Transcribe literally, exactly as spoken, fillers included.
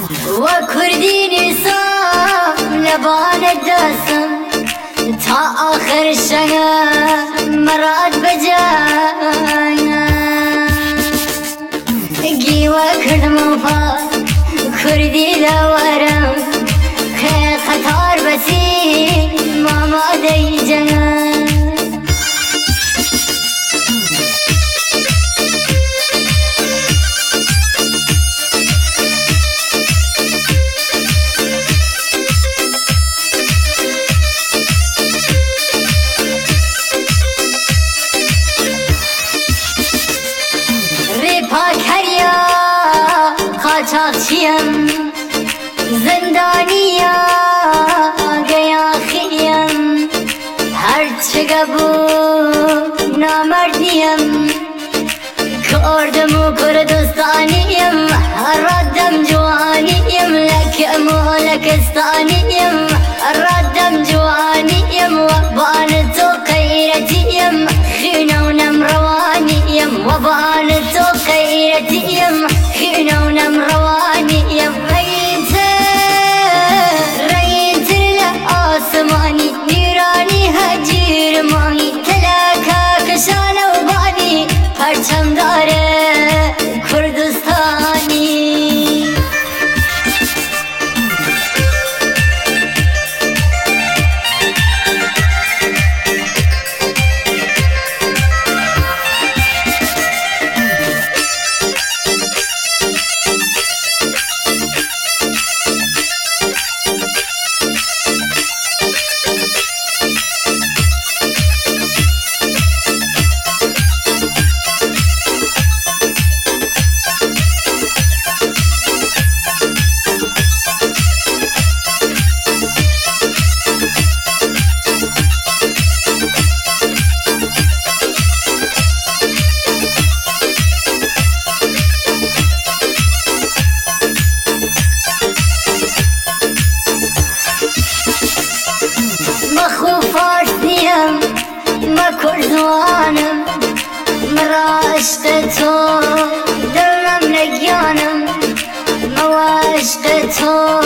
وكردي نصام لبان الدسم تا آخر شهر مراد بجانا قيوة كرد مفاد كردي لورم خير خطار بسيم ماما دي جنان قاچاقچیم زندانیا گیا خیم هرچه گبو نامردیم کردم و کردستانیم ردم جوانیم لکم و لکستانیم ردم جوانیم و بان تو غیرتیم خینونم روانیم و بان تو غیرتیم خینونم روانیم رئیت رئیت لآسمانی نیرانی هجیر مانی تلاکا کشان و بانی پرچم داره کردستانی ما کردوانم مرا عشق تو دلم نگیانم ما عشق تو